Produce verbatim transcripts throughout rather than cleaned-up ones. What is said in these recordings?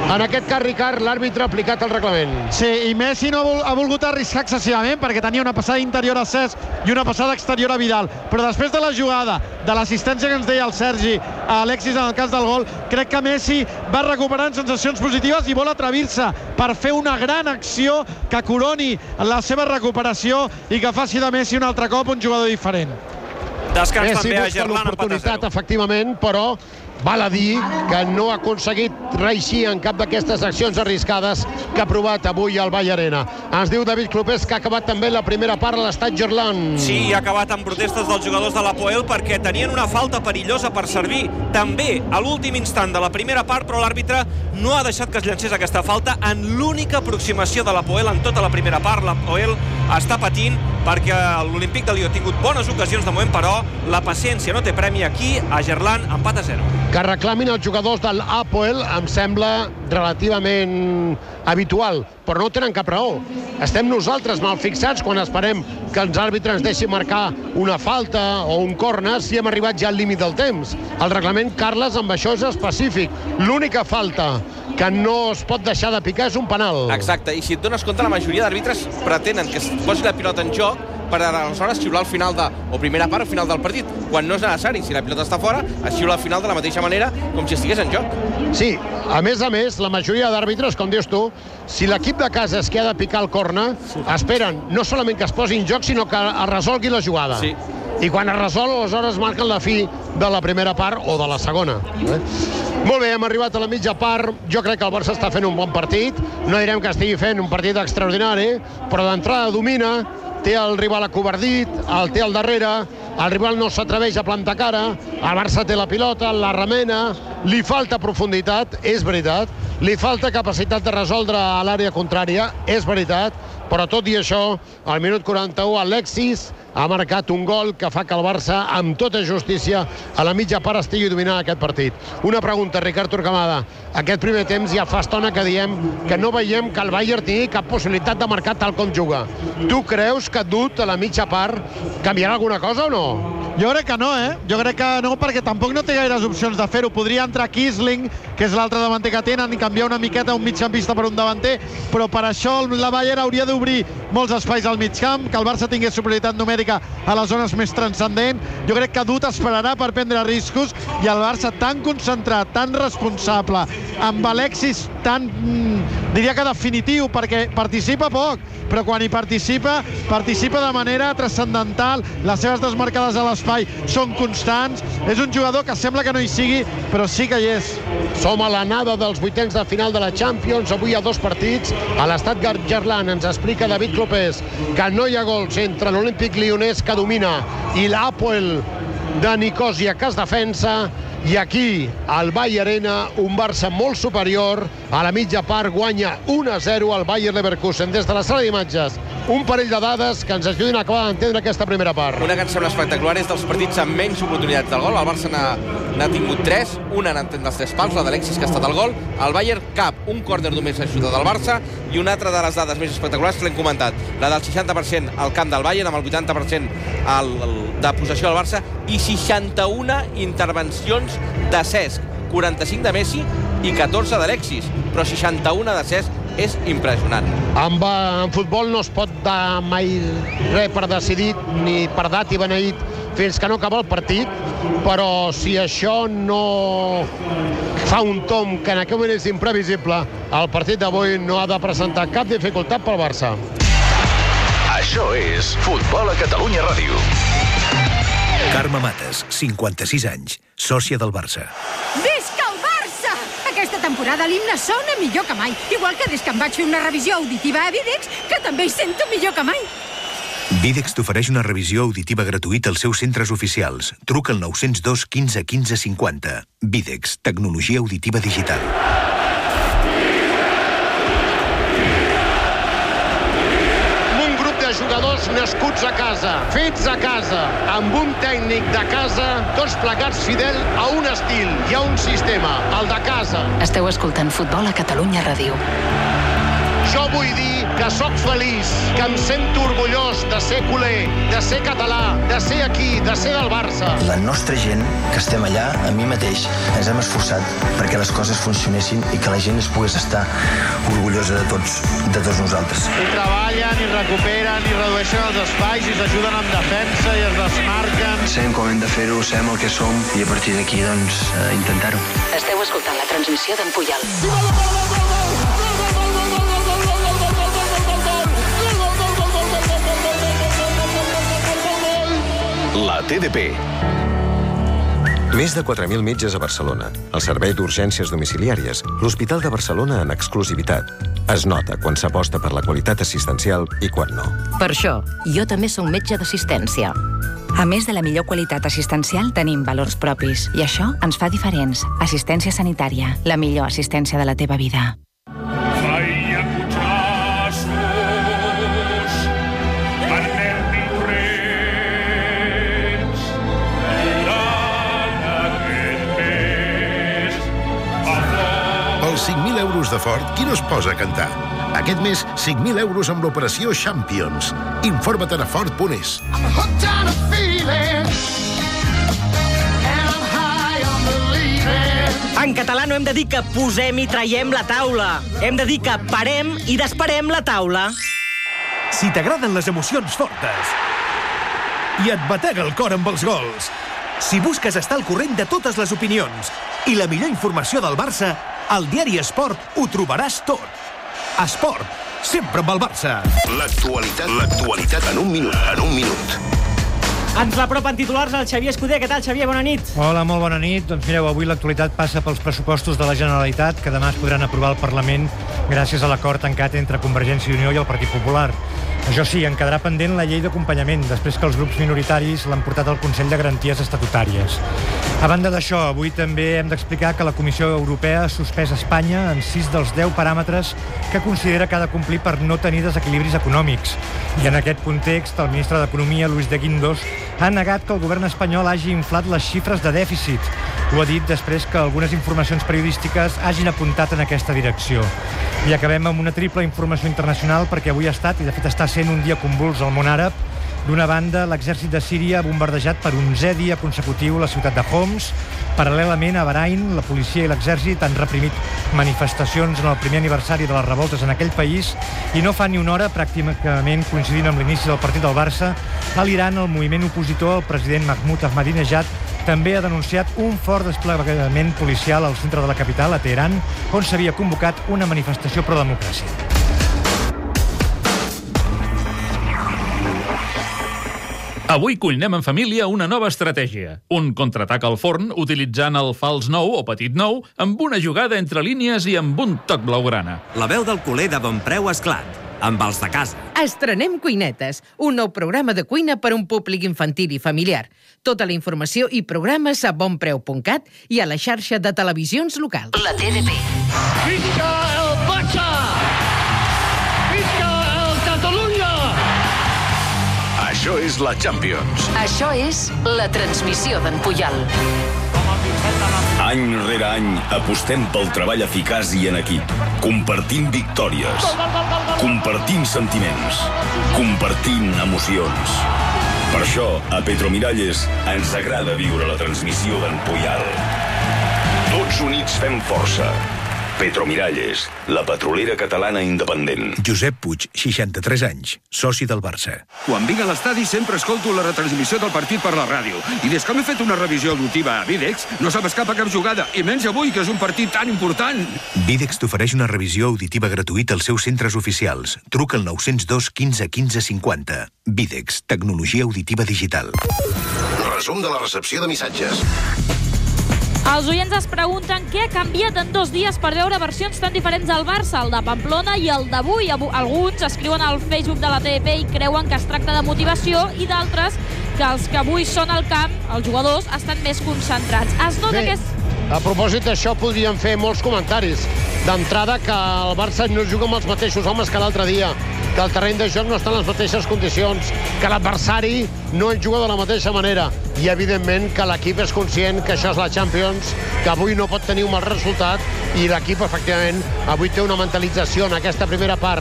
En aquest cas, Ricard, l'àrbitre ha aplicat el reglament. Sí, i Messi no ha volgut arriscar excessivament perquè tenia una passada interior a Cesc i una passada exterior a Vidal. Però després de la jugada, de l'assistència que ens deia el Sergi a Alexis en el cas del gol, crec que Messi va recuperant sensacions positives i vol atrevir-se per fer una gran acció que coroni la seva recuperació i que faci de Messi un altre cop un jugador diferent. Descans Messi també a busca Gerland, l'oportunitat, efectivament, però val a dir que no ha aconseguit reeixir en cap d'aquestes accions arriscades que ha provat avui al Vall Arena. Ens diu David Clopés que ha acabat també la primera part a l'Estadi Gerland. Sí, ha acabat amb protestes dels jugadors de l'Apoel perquè tenien una falta perillosa per servir també a l'últim instant de la primera part, però l'àrbitre no ha deixat que es llancés aquesta falta en l'única aproximació de l'Apoel en tota la primera part. L'Apoel està patint perquè l'Olímpic de Lió ha tingut bones ocasions de moment, però la paciència no té premi. Aquí a Gerland, empat a zero. Que reclamin els jugadors de l'Apoel em sembla relativament habitual, però no tenen cap raó. Estem nosaltres mal fixats quan esperem que els àrbitres ens deixin marcar una falta o un córner si hem arribat ja al límit del temps. El reglament, Carles, amb això és específic. L'única falta que no es pot deixar de picar és un penal. Exacte, i si et dones compte, la majoria d'àrbitres pretenen que es posi la pilota en joc per aleshores xiular al final de, o primera part o final del partit, quan no és necessari. Si la pilota està fora, es xiula al final de la mateixa manera com si estigués en joc. Sí, a més a més, la majoria d'àrbitres, com dius tu, si l'equip de casa es queda a picar el córner, esperen no solament que es posi en joc, sinó que es resolgui la jugada. Sí. I quan es resol, aleshores marquen la fi de la primera part o de la segona. Eh? Molt bé, hem arribat a la mitja part. Jo crec que el Barça està fent un bon partit. No direm que estigui fent un partit extraordinari, però d'entrada domina, té el rival acovardit, el té al darrere, el rival no s'atreveix a plantar cara, el Barça té la pilota, la remena, li falta profunditat, és veritat, li falta capacitat de resoldre a l'àrea contrària, és veritat, però tot i això, al minut quaranta-u, Alexis ha marcat un gol que fa que el Barça, amb tota justícia, a la mitja part estigui dominant aquest partit. Una pregunta, Ricard Torquemada. Aquest primer temps ja fa estona que diem que no veiem que el Bayern tingui cap possibilitat de marcar tal com juga. Tu creus que Dut a la mitja part canviarà alguna cosa o no? Jo crec que no, eh? Jo crec que no, perquè tampoc no té gaires opcions de fer-ho. Podria entrar Kiesling, que és l'altre davanter que tenen, i canviar una miqueta un migcampista per un davanter, però per això la Bayern hauria d'obrir molts espais al migcamp, que el Barça tingués superioritat numèrica a les zones més transcendents. Jo crec que Dut esperarà per prendre riscos i el Barça tan concentrat, tan responsable, amb Alexis tan, mm, diria que definitiu, perquè participa poc, però quan hi participa, participa de manera transcendental. Les seves desmarcades a l'espai són constants. És un jugador que sembla que no hi sigui, però sí que hi és. Som a l'anada dels vuitens de final de la Champions. Avui hi ha dos partits. A l'Estadi Gerland ens explica David Clopés que no hi ha gols entre l'Olímpic Lyonnès, que domina, i l'Apoel de Nicòsia, que es defensa. I aquí, al Vall Arena, un Barça molt superior. A la mitja part guanya un a zero al Bayer Leverkusen. Des de la sala d'imatges, un parell de dades que ens ajudin a acabar d'entendre aquesta primera part. Una que em sembla espectacular és dels partits amb menys oportunitats del gol. El Barça n'ha tingut tres, una n'ha tingut els tres pals, la d'Alexis, que ha estat el gol. El Bayern, cap, un córner només ha xutat del Barça, i una altra de les dades més espectaculars que l'hem comentat, la del seixanta per cent al camp del Bayern, amb el vuitanta per cent al, al, de possessió del Barça, i seixanta-una intervencions de Cesc, quaranta-cinc de Messi i catorze d'Alexis, però seixanta-una de Cesc és impressionant. En, en futbol no es pot dar mai res per decidit ni per dat i beneït fins que no acaba el partit, però si això no fa un tom que en aquest moment és imprevisible, el partit d'avui no ha de presentar cap dificultat pel Barça. Això és Futbol a Catalunya Ràdio. Carme Mates, cinquanta-sis anys, sòcia del Barça. Visca el Barça! Aquesta temporada l'himne sona millor que mai, igual que des que em vaig fer una revisió auditiva a Videx, que també hi sento millor que mai. Videx t'ofereix una revisió auditiva gratuïta als seus centres oficials. Truca al nou zero dos quinze quinze cinquanta. Videx, tecnologia auditiva digital. Jugadors nascuts a casa, fets a casa, amb un tècnic de casa, tots plegats fidel a un estil i a un sistema, el de casa. Esteu escoltant Futbol a Catalunya Ràdio. Jo vull dir que sóc feliç, que em sento orgullós de ser culer, de ser català, de ser aquí, de ser del Barça. La nostra gent, que estem allà, a mi mateix, ens hem esforçat perquè les coses funcionessin i que la gent es pogués estar orgullosa de tots, de tots nosaltres. I treballen, i recuperen, i redueixen els espais, i s'ajuden en defensa, i es desmarquen. Sabem com hem de fer-ho, sabem el que som, i a partir d'aquí, doncs, eh, intentar-ho. Esteu escoltant la transmissió d'en Puyal. La T D P. Més de quatre mil metges a Barcelona, el servei d'urgències domiciliàries, l'Hospital de Barcelona en exclusivitat. Es nota quan s'aposta per la qualitat assistencial i quan no. Per això, jo també soc metge d'assistència. A més de la millor qualitat assistencial, tenim valors propis. I això ens fa diferents. Assistència sanitària, la millor assistència de la teva vida. Pels cinc mil euros de Ford, qui no es posa a cantar? Aquest mes, cinc mil euros amb l'operació Champions. Informa-te'n a Ford punt es. En català no hem de dir que posem i traiem la taula. Hem de dir que parem i desparem la taula. Si t'agraden les emocions fortes i et batega el cor amb els gols, si busques estar al corrent de totes les opinions i la millor informació del Barça, al diari Esport ho trobaràs tot. Esport, sempre amb el Barça. L'actualitat, l'actualitat en un minut, en un minut. Ens l'apropen titulars el Xavier Escudé. Què tal, Xavier? Bona nit. Hola, molt bona nit. Doncs mireu, avui l'actualitat passa pels pressupostos de la Generalitat, que demà es podran aprovar al Parlament gràcies a l'acord tancat entre Convergència i Unió i el Partit Popular. Això sí, en quedarà pendent la llei d'acompanyament, després que els grups minoritaris l'han portat al Consell de Garanties Estatutàries. A banda d'això, avui també hem d'explicar que la Comissió Europea ha suspès Espanya en sis dels deu paràmetres que considera que ha de complir per no tenir desequilibris econòmics. I en aquest context, el ministre d'Economia, Luis de Guindos, ha negat que el govern espanyol hagi inflat les xifres de dèficit. Ho ha dit després que algunes informacions periodístiques hagin apuntat en aquesta direcció. I acabem amb una triple informació internacional perquè avui ha estat, i de fet està sent un dia convuls al món àrab. D'una banda, l'exèrcit de Síria ha bombardejat per onzè dia consecutiu la ciutat de Homs. Paral·lelament, a Bahrain, la policia i l'exèrcit han reprimit manifestacions en el primer aniversari de les revoltes en aquell país i no fa ni una hora, pràcticament coincidint amb l'inici del partit del Barça, a l'Iran, el moviment opositor, el president Mahmoud Ahmadinejad, també ha denunciat un fort desplegament policial al centre de la capital, a Teheran, on s'havia convocat una manifestació pro-democràcia. Avui cuinem en família una nova estratègia. Un contraatac al forn utilitzant el fals nou o petit nou amb una jugada entre línies i amb un toc blaugrana. La veu del culer de Bon Preu Esclat, amb els de casa. Estrenem Cuinetes, un nou programa de cuina per a un públic infantil i familiar. Tota la informació i programes a bonpreu punt cat i a la xarxa de televisions locals. La T D P. Visca el Barça! Visca el Catalunya! Això és la Champions. Això és la transmissió d'en Puyal. Any rere any apostem pel treball eficaç i en equip. Compartint victòries. Compartint sentiments. Compartint emocions. Per això, a Petromiralles ens agrada viure la transmissió d'en Puyal. Tots units fem força. Petromiralles, la petrolera catalana independent. Josep Puig, seixanta-tres anys, soci del Barça. Quan vinc a l'estadi sempre escolto la retransmissió del partit per la ràdio. I des que m'he fet una revisió auditiva a Videx, no se m'escapa cap jugada, i menys avui, que és un partit tan important. Videx t'ofereix una revisió auditiva gratuïta als seus centres oficials. Truca al nou zero dos quinze quinze cinquanta. Videx, tecnologia auditiva digital. Resum de la recepció de missatges. Els oients es pregunten què ha canviat en dos dies per veure versions tan diferents del Barça, el de Pamplona i el d'avui. Alguns escriuen al Facebook de la T D P i creuen que es tracta de motivació i d'altres que els que avui són al camp, els jugadors, estan més concentrats. Es nota Bé, que és... a propòsit d'això podríem fer molts comentaris. D'entrada, que el Barça no juga amb els mateixos homes que l'altre dia, que el terreny de joc no està en les mateixes condicions, que l'adversari no en juga de la mateixa manera i, evidentment, que l'equip és conscient que això és la Champions, que avui no pot tenir un mal resultat i l'equip, efectivament, avui té una mentalització en aquesta primera part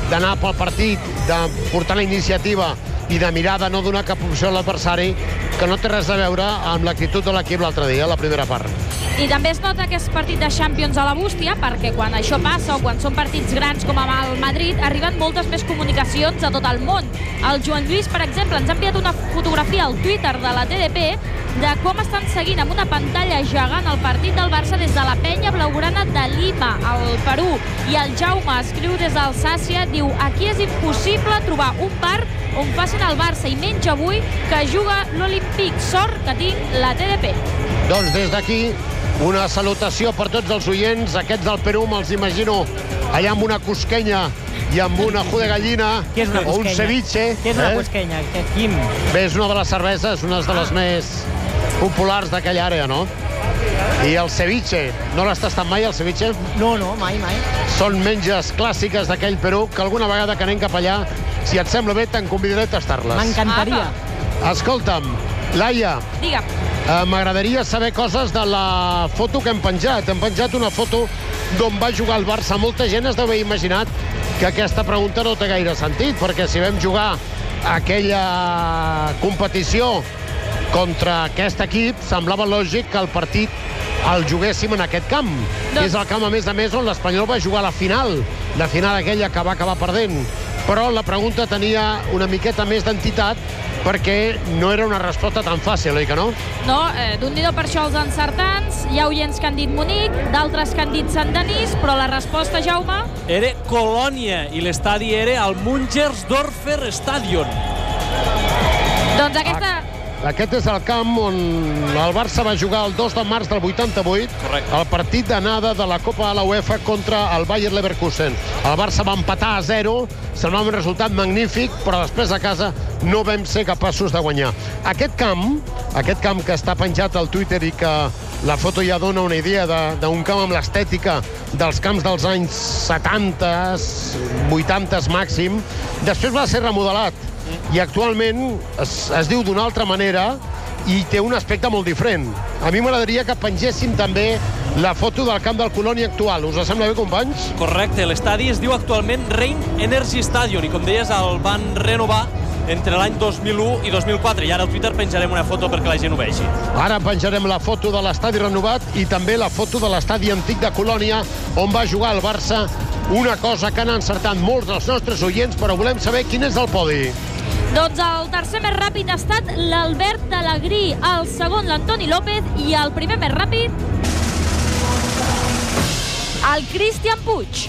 d'anar pel partit, de portar la iniciativa i de mirar de no donar cap opció a l'adversari, que no té res a veure amb l'actitud de l'equip l'altre dia, la primera part. I també es nota que és partit de Champions a la bústia, perquè quan això passa o quan són partits grans com amb el Madrid, arriben moltes més comunicacions a tot el món. El Joan Lluís, per exemple, ens ha enviat una fotografia al Twitter de la T D P de com estan seguint amb una pantalla gegant el partit del Barça des de la penya blaugrana de Lima, al Perú. I el Jaume escriu des d'Alsàcia, diu: aquí és impossible trobar un bar on facin el Barça, i menys avui que juga l'Olímpic. Sort que tinc la T D P. Doncs des d'aquí, una salutació per tots els oients. Aquests del Perú me'ls imagino allà amb una cusquenya i amb una ajú de gallina o un ceviche. Què és una cusquenya, Quim? Bé, és una de les cerveses, una de les més populars d'aquella àrea, no? I el ceviche, no l'has tastat mai, el ceviche? No, no, mai, mai. Són menges clàssiques d'aquell Perú, que alguna vegada que anem cap allà, si et sembla bé, te'n convidaré a tastar-les. M'encantaria. Escolta'm, Laia, Digue'm. eh, m'agradaria saber coses de la foto que hem penjat. Hem penjat una foto d'on va jugar el Barça. Molta gent es deu haver imaginat que aquesta pregunta no té gaire sentit, perquè si vam jugar aquella competició contra aquest equip, semblava lògic que el partit el juguéssim en aquest camp. Doncs... És el camp, a més a més, on l'Espanyol va jugar la final, la final aquella que va acabar perdent. Però la pregunta tenia una miqueta més d'entitat, perquè no era una resposta tan fàcil, oi que no? No, eh, d'un nidó per això els encertants. Hi ha oients que han dit Munic, d'altres que han dit Sant Denis, però la resposta, Jaume... Era Colònia, i l'estadi era el Mungersdorfer Stadion. Doncs aquesta... Aquest és el camp on el Barça va jugar el dos de març del vuitanta-vuit. Correcte. El partit d'anada de la Copa de la UEFA contra el Bayer Leverkusen. El Barça va empatar a zero, semblava un resultat magnífic, però després a casa no vam ser capaços de guanyar. Aquest camp, aquest camp que està penjat al Twitter i que la foto ja dona una idea d'un camp amb l'estètica dels camps dels anys setanta, vuitanta màxim, després va ser remodelat. I actualment es, es diu d'una altra manera i té un aspecte molt diferent. A mi m'agradaria que pengéssim també la foto del camp del Colònia actual. Us sembla bé, companys? Correcte, l'estadi es diu actualment Rhein Energy Stadion i, com deies, el van renovar entre l'any dos mil u i dos mil quatre. I ara al Twitter penjarem una foto perquè la gent ho vegi. Ara penjarem la foto de l'estadi renovat i també la foto de l'estadi antic de Colònia, on va jugar el Barça. Una cosa que han encertat molts dels nostres oients, però volem saber quin és el podi. Doncs el tercer més ràpid ha estat l'Albert de l'Agrí, el segon l'Antoni López i el primer més ràpid el Cristian Puig.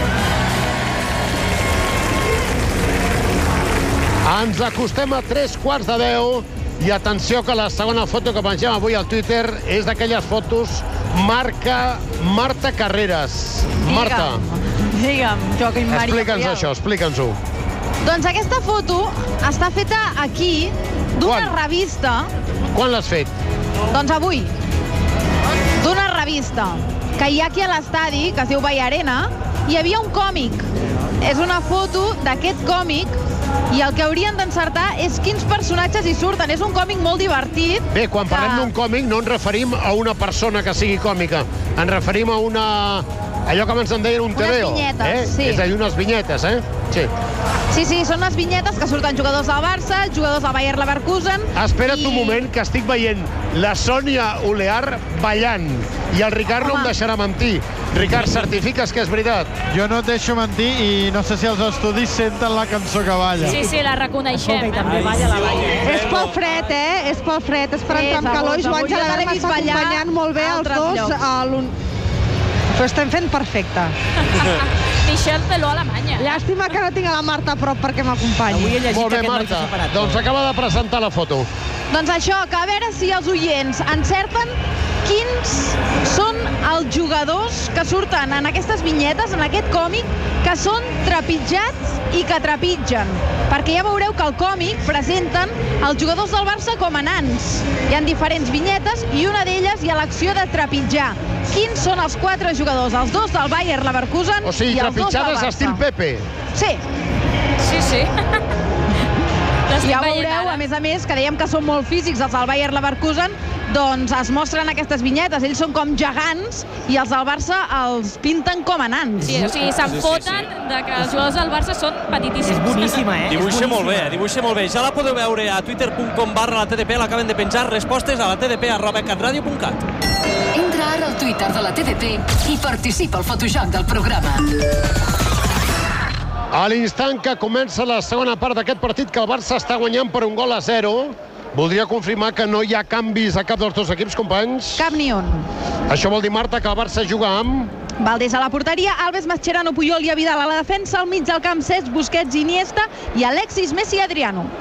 Ens acostem a tres quarts de deu i atenció que la segona foto que pengem avui al Twitter és d'aquelles fotos marca Marta Carreras. Marta. Digue'm, Joaquim Maria. Explica'ns això, explica'ns-ho. Doncs aquesta foto està feta aquí, d'una revista... Quan l'has fet? Doncs avui. D'una revista que hi ha aquí a l'estadi, que es diu Vall Arena, hi havia un còmic. És una foto d'aquest còmic i el que haurien d'encertar és quins personatges hi surten. És un còmic molt divertit. Bé, quan parlem que... d'un còmic no ens referim a una persona que sigui còmica. Ens referim a una... allò que abans en deien un tebeo. Unes vinyetes, eh? sí. És a dir, unes vinyetes, eh? Sí. Sí, sí, són les vinyetes que surten jugadors del Barça, jugadors del Bayer Leverkusen... Espera't i... un moment, que estic veient la Sònia Olear ballant. I el Ricard Home. No em deixarà mentir. Ricard, certifiques que és veritat? Jo no et deixo mentir i no sé si els estudis senten la cançó que balla. Sí, sí, la reconeixem. Escolta, i també balla la balla. És pel fred, eh? És pel fred, és per entrar amb calor. I Joan Gelada m'està acompanyant molt bé els dos a l'un... Però estem fent perfecte. Michel Peló, Alemanya. Llàstima que no tinc a la Marta a prop perquè m'acompanyi. Molt bé, Marta. Doncs acaba de presentar la foto. Doncs això, que a veure si els oients encerten quins són els jugadors que surten en aquestes vinyetes, en aquest còmic, que són trepitjats i que trepitgen. Perquè ja veureu que al còmic presenten els jugadors del Barça com a nans. Hi ha diferents vinyetes i una d'elles hi ha l'acció de trepitjar. Quins són els quatre jugadors? Els dos del Bayer Leverkusen o sigui, i els dos del Barça. trepitjades estil Pepe. Sí. Sí, sí. Ja veureu, a més a més, que dèiem que són molt físics els del Bayer Leverkusen, doncs es mostren aquestes vinyetes. Ells són com gegants i els del Barça els pinten com a nans. Sí, o sigui, se'n foten de que els jugadors del Barça són petitíssims. És boníssima, eh? Dibuixa molt bé, dibuixa molt bé. Ja la podeu veure a twitter punt com barra la T D P, l'acaben de penjar. Respostes a la tdp arroba catradio punt cat. Entra ara al Twitter de la T D P i participa al fotojoc del programa. A l'instant que comença la segona part d'aquest partit, que el Barça està guanyant per un gol a zero, voldria confirmar que no hi ha canvis a cap dels dos equips, companys. Cap ni un. Això vol dir, Marta, que el Barça juga amb... Valdés a la porteria, Alves, Mascherano, Puyol i Vidal a la defensa, al mig del camp Cesc, Busquets, Iniesta i Alexis, Messi i Adriano.